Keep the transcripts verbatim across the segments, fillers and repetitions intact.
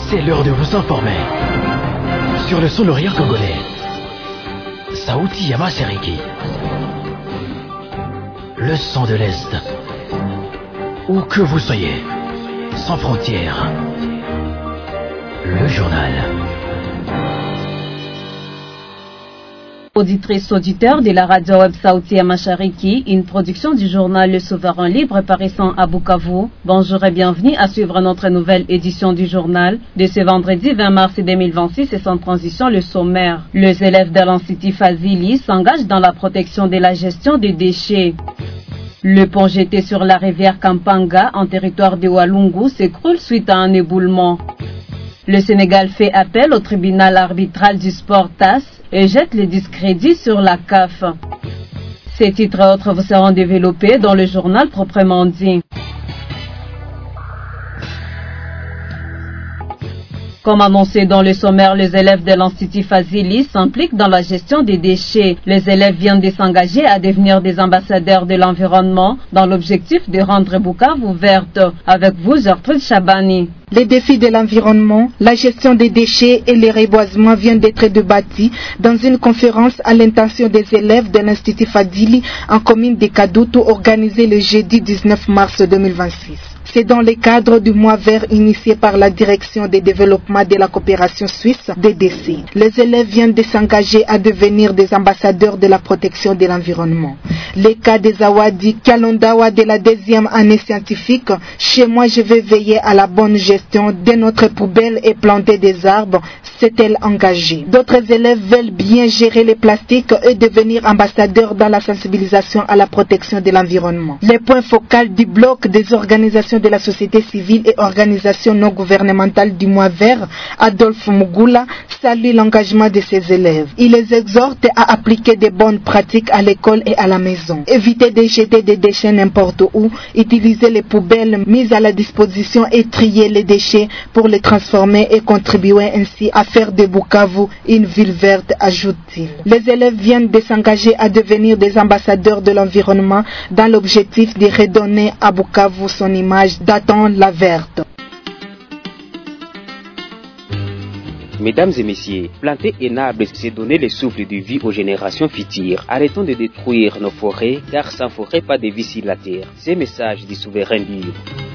C'est l'heure de vous informer sur le sonoria congolais. Sauti ya Mashariki, le son de l'Est. Où que vous soyez, sans frontières. Le journal. Auditrices, auditeurs de la radio web Sauti ya Mashariki, une production du journal Le Souverain Libre paraissant à Bukavu. Bonjour et bienvenue à suivre notre nouvelle édition du journal de ce vendredi vingt mars deux mille vingt-six et sans transition le sommaire. Les élèves de l'Institut Fazili s'engagent dans la protection de la gestion des déchets. Le pont jeté sur la rivière Kampanga en territoire de Walungu s'écroule suite à un éboulement. Le Sénégal fait appel au tribunal arbitral du sport T A S et jette les discrédits sur la C A F. Ces titres et autres vous seront développés dans le journal proprement dit. Comme annoncé dans le sommaire, les élèves de l'Institut Fazili s'impliquent dans la gestion des déchets. Les élèves viennent de s'engager à devenir des ambassadeurs de l'environnement dans l'objectif de rendre Bukavu verte. Avec vous, Gertrude Chabani. Les défis de l'environnement, la gestion des déchets et le reboisement viennent d'être débattus dans une conférence à l'intention des élèves de l'Institut Fazili en commune de Kadutu organisée le jeudi dix-neuf mars deux mille vingt-six. C'est dans le cadre du mois vert initié par la Direction des développements de la coopération suisse D D C. Les élèves viennent de s'engager à devenir des ambassadeurs de la protection de l'environnement. Les cas des Zawadi Kalondawa de la deuxième année scientifique, chez moi je vais veiller à la bonne gestion de notre poubelle et planter des arbres, s'est-elle engagée. D'autres élèves veulent bien gérer les plastiques et devenir ambassadeurs dans la sensibilisation à la protection de l'environnement. Les points focaux du bloc des organisations de la société civile et organisations non gouvernementales du mois vert, Adolphe Mugula, salue l'engagement de ses élèves. Il les exhorte à appliquer de bonnes pratiques à l'école et à la maison. Éviter de jeter des déchets n'importe où, utiliser les poubelles mises à la disposition et trier les déchets pour les transformer et contribuer ainsi à faire de Bukavu une ville verte, ajoute-t-il. Les élèves viennent de s'engager à devenir des ambassadeurs de l'environnement dans l'objectif de redonner à Bukavu son image datant la verte. Mesdames et messieurs, planter un arbre, c'est donner le souffle de vie aux générations futures. Arrêtons de détruire nos forêts, car sans forêt, pas de vie sur la terre. C'est le message du souverain libre.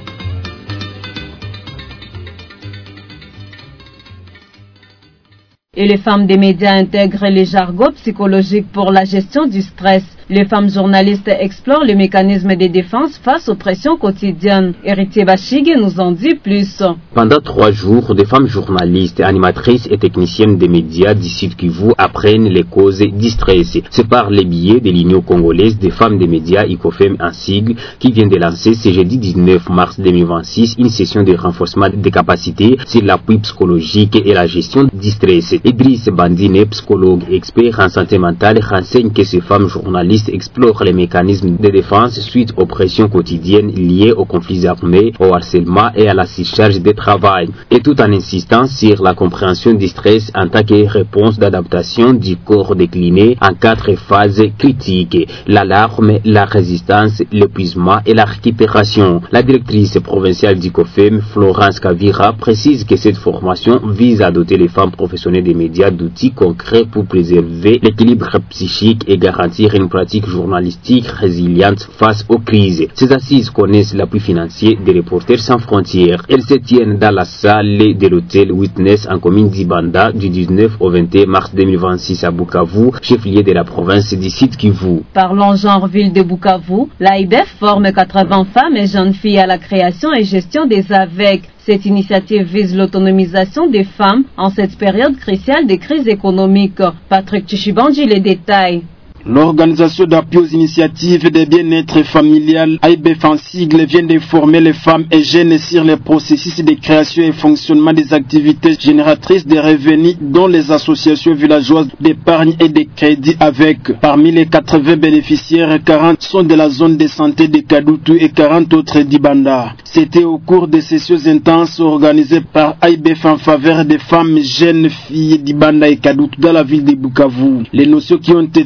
Et les femmes des médias intègrent les jargons psychologiques pour la gestion du stress. Les femmes journalistes explorent les mécanismes de défense face aux pressions quotidiennes. Héritier Bachig nous en dit plus. Pendant trois jours, des femmes journalistes, animatrices et techniciennes des médias du Sud Kivu apprennent les causes du stress. C'est par les biais de l'Union congolaise des femmes des médias ICOFEM en sigle qui vient de lancer ce jeudi dix-neuf mars deux mille vingt-six une session de renforcement des capacités sur l'appui psychologique et la gestion du stress. Idriss Bandine, psychologue expert en santé mentale, renseigne que ces femmes journalistes explorent les mécanismes de défense suite aux pressions quotidiennes liées aux conflits armés, au harcèlement et à la surcharge de travail, et tout en insistant sur la compréhension du stress en tant que réponse d'adaptation du corps décliné en quatre phases critiques: l'alarme, la résistance, l'épuisement et la récupération. La directrice provinciale du COFEM, Florence Kavira, précise que cette formation vise à doter les femmes professionnelles des médias d'outils concrets pour préserver l'équilibre psychique et garantir une pratique journalistique résiliente face aux crises. Ces assises connaissent l'appui financier des Reporters sans frontières. Elles se tiennent dans la salle de l'hôtel Witness en commune d'Ibanda du dix-neuf au vingt et un mars deux mille vingt-six à Bukavu, chef-lieu de la province du Sud Kivu. Parlons genre ville de Bukavu, l'A I B F forme quatre-vingts femmes et jeunes filles à la création et gestion des A V E C. Cette initiative vise l'autonomisation des femmes en cette période cruciale des crises économiques. Patrick Tchichibanji les détails. L'organisation d'appui aux initiatives de bien-être familial, A I B F en sigle, vient de former les femmes et jeunes sur les processus de création et fonctionnement des activités génératrices de revenus dont les associations villageoises d'épargne et de crédit avec. Parmi les quatre-vingts bénéficiaires, quarante sont de la zone de santé de Kadutu et quarante autres d'Ibanda. C'était au cours de sessions intenses organisées par A I B F en faveur des femmes jeunes filles d'Ibanda et Kadutu dans la ville de Bukavu. Les notions qui ont été discutées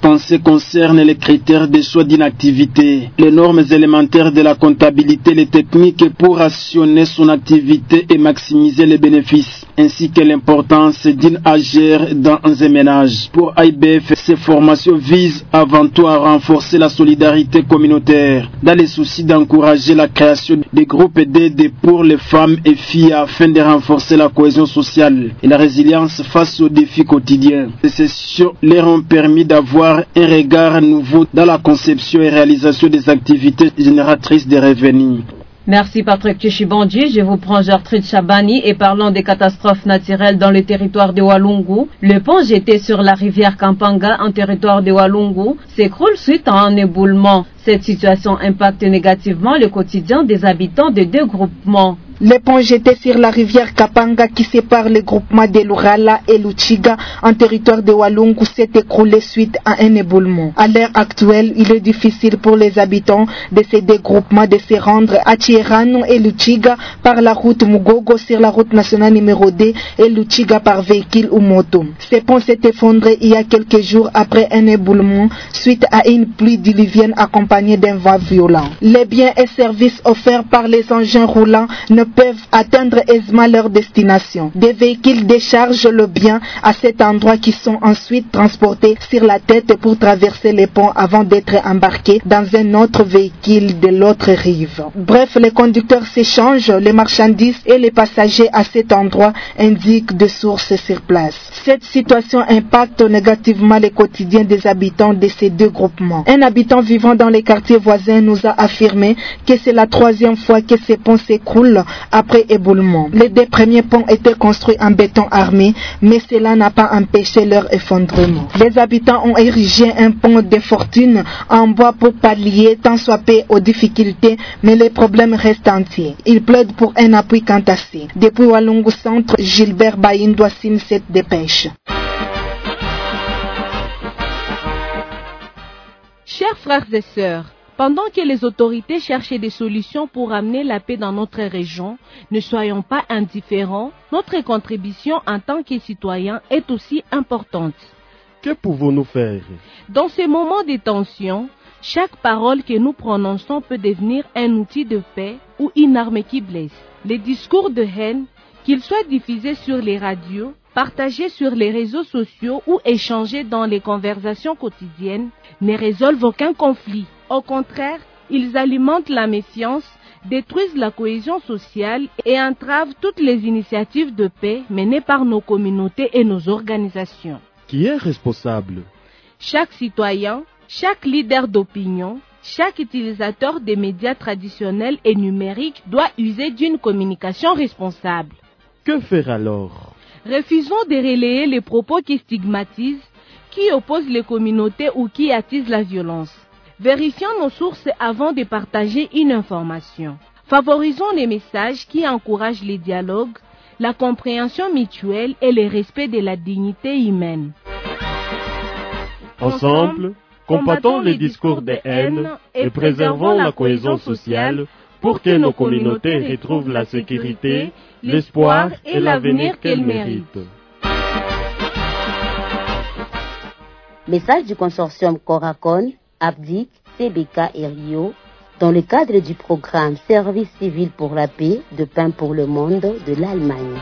dispensés concernent les critères de choix d'inactivité, les normes élémentaires de la comptabilité, les techniques pour rationner son activité et maximiser les bénéfices, ainsi que l'importance d'une agère dans un ménage. Pour A I B F, ces formations visent avant tout à renforcer la solidarité communautaire, dans le souci d'encourager la création de groupes d'aide pour les femmes et filles afin de renforcer la cohésion sociale et la résilience face aux défis quotidiens. Ces sessions leur ont permis d'avoir un regard nouveau dans la conception et réalisation des activités génératrices de revenus. Merci Patrick Tchibandji. Je vous prends Gertrude Chabani et parlons des catastrophes naturelles dans le territoire de Walungu. Le pont jeté sur la rivière Kampanga en territoire de Walungu s'écroule suite à un éboulement. Cette situation impacte négativement le quotidien des habitants des deux groupements. Le pont jeté sur la rivière Kapanga qui sépare les groupements de Lurala et Luchiga en territoire de Walungu s'est écroulé suite à un éboulement. À l'heure actuelle, il est difficile pour les habitants de ces deux groupements de se rendre à Chirano et Luchiga par la route Mugogo sur la route nationale numéro deux et Luchiga par véhicule ou moto. Ce pont s'est effondré il y a quelques jours après un éboulement suite à une pluie diluvienne accompagnée d'un vent violent. Les biens et services offerts par les engins roulants ne peuvent atteindre aisément leur destination. Des véhicules déchargent le bien à cet endroit qui sont ensuite transportés sur la tête pour traverser les ponts avant d'être embarqués dans un autre véhicule de l'autre rive. Bref, les conducteurs s'échangent les marchandises et les passagers à cet endroit, indiquent des sources sur place. Cette situation impacte négativement le quotidien des habitants de ces deux groupements. Un habitant vivant dans les quartiers voisins nous a affirmé que c'est la troisième fois que ces ponts s'écroulent après éboulement. Les deux premiers ponts étaient construits en béton armé, mais cela n'a pas empêché leur effondrement. Les habitants ont érigé un pont de fortune en bois pour pallier tant soit peu aux difficultés, mais les problèmes restent entiers. Ils plaident pour un appui quantassé. Depuis Walungu Centre, Gilbert Baïndo signe cette dépêche. Chers frères et sœurs, pendant que les autorités cherchaient des solutions pour amener la paix dans notre région, ne soyons pas indifférents, notre contribution en tant que citoyens est aussi importante. Que pouvons-nous faire? Dans ces moments de tension, chaque parole que nous prononçons peut devenir un outil de paix ou une arme qui blesse. Les discours de haine, qu'ils soient diffusés sur les radios, partagés sur les réseaux sociaux ou échangés dans les conversations quotidiennes, ne résolvent aucun conflit. Au contraire, ils alimentent la méfiance, détruisent la cohésion sociale et entravent toutes les initiatives de paix menées par nos communautés et nos organisations. Qui est responsable? Chaque citoyen, chaque leader d'opinion, chaque utilisateur des médias traditionnels et numériques doit user d'une communication responsable. Que faire alors? Refusons de relayer les propos qui stigmatisent, qui opposent les communautés ou qui attisent la violence. Vérifions nos sources avant de partager une information. Favorisons les messages qui encouragent les dialogues, la compréhension mutuelle et le respect de la dignité humaine. Ensemble, combattons les discours de haine et préservons la cohésion sociale pour que nos communautés retrouvent la sécurité, l'espoir et l'avenir qu'elles méritent. Message du consortium Coracon, Abdic, C B K et Rio, dans le cadre du programme Service civil pour la paix de Pain pour le monde de l'Allemagne.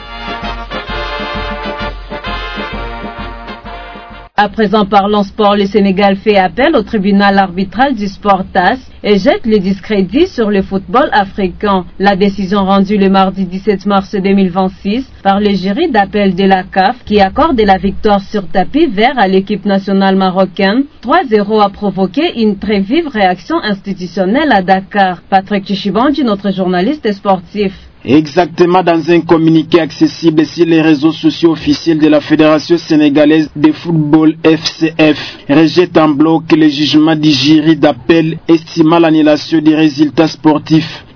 À présent, parlons sport. Le Sénégal fait appel au tribunal arbitral du sport T A S et jette le discrédit sur le football africain. La décision rendue le mardi dix-sept mars deux mille vingt-six par le jury d'appel de la C A F qui accorde la victoire sur tapis vert à l'équipe nationale marocaine trois zéro a provoqué une très vive réaction institutionnelle à Dakar. Patrick Tchibandji, notre journaliste sportif. Exactement, dans un communiqué accessible sur les réseaux sociaux officiels de la Fédération sénégalaise de football F C F, rejette en bloc le jugement du jury d'appel estimant l'annulation des résultats sportifs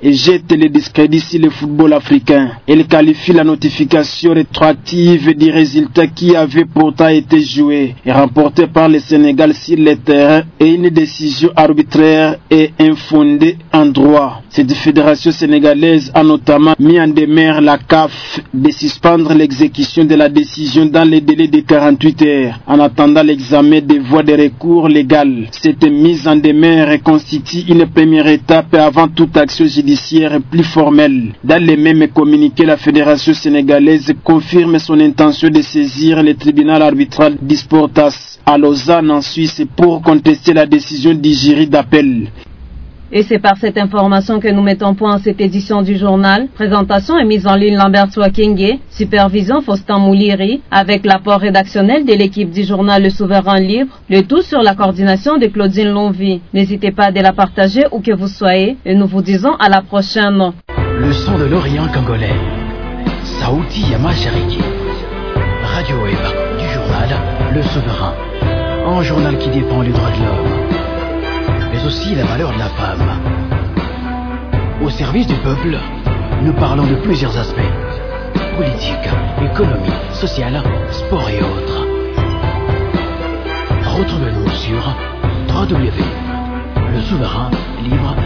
et jette le discrédit sur le football africain. Elle qualifie la notification rétroactive du résultat qui avait pourtant été joué et remporté par le Sénégal sur le terrain et une décision arbitraire et infondée en droit. Cette fédération sénégalaise a notamment mis en demeure la C A F de suspendre l'exécution de la décision dans les délais de quarante-huit heures en attendant l'examen des voies de recours légales. Cette mise en demeure constitue une première étape avant toute action judiciaire plus formelle. Dans les mêmes communiqués, la fédération sénégalaise confirme son intention de saisir le tribunal arbitral d'Isportas à Lausanne en Suisse pour contester la décision du jury d'appel. Et c'est par cette information que nous mettons point à cette édition du journal. Présentation et mise en ligne Lambert Swakenge, supervision Faustin Mouliri, avec l'apport rédactionnel de l'équipe du journal Le Souverain Libre, le tout sur la coordination de Claudine Lonvy. N'hésitez pas à la partager où que vous soyez et nous vous disons à la prochaine. Le son de l'Orient congolais. Saouti Yama Cheriki. Radio Web du journal Le Souverain. Un journal qui défend les droits de l'homme, mais aussi la valeur de la femme. Au service du peuple, nous parlons de plusieurs aspects: politique, économie, sociale, sport et autres. Retrouvez-nous sur w w w point le souverain libre